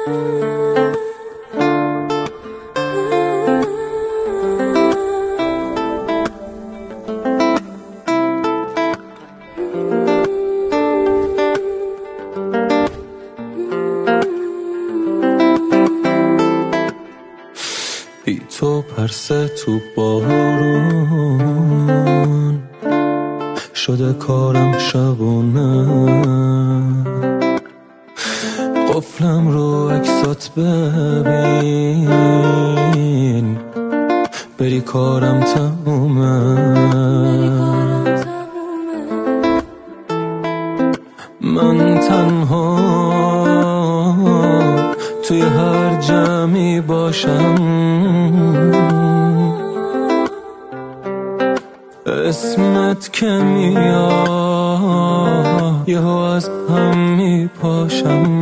بی تو پرسه تو بارون شده کارم شبونه، قفلم رو عکسات ببین بری کارم تمومه. من تنها توی هر جمعی باشم، اسمت که میاد یهو از هم میپاشم.